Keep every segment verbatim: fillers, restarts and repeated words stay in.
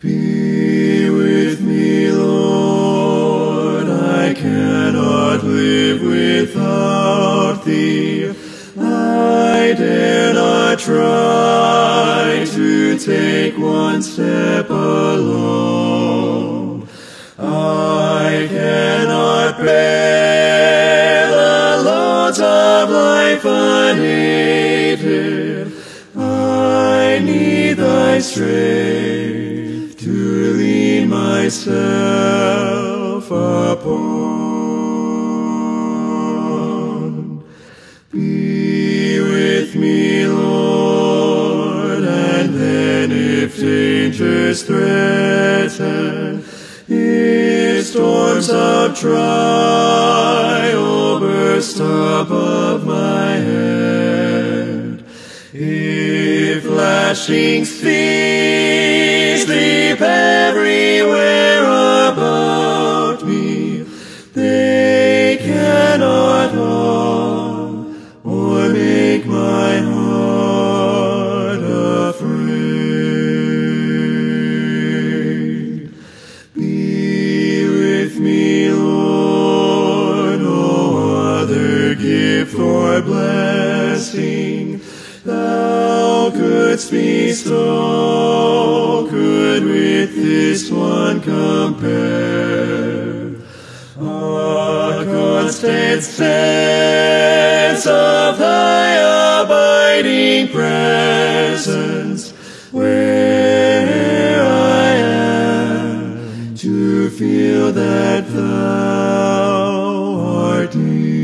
Be with me, Lord, I cannot live without Thee. I dare not try to take one step alone. I cannot bear the loads of life unaided. I need Thy strength to lean myself upon. Be with me, Lord, and then if dangers threaten, if storms of trial burst above my head, if lashing seas leap everywhere about me, they cannot harm or make my heart afraid. Be with me, Lord, no other gift or blessing Thou couldst bestow could with this one compare. A constant sense of Thy abiding presence where I am, to feel that Thou art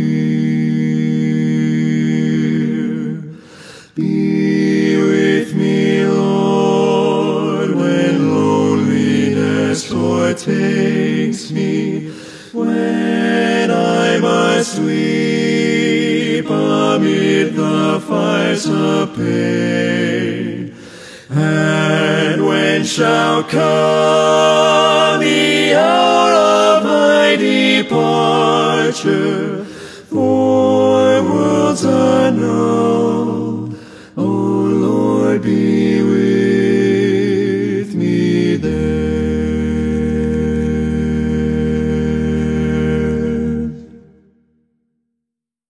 near. Be with me, Lord, when loneliness o'ertakes me, when I must weep amid the fires of pain, and when shall come the hour of my departure, for worlds unknown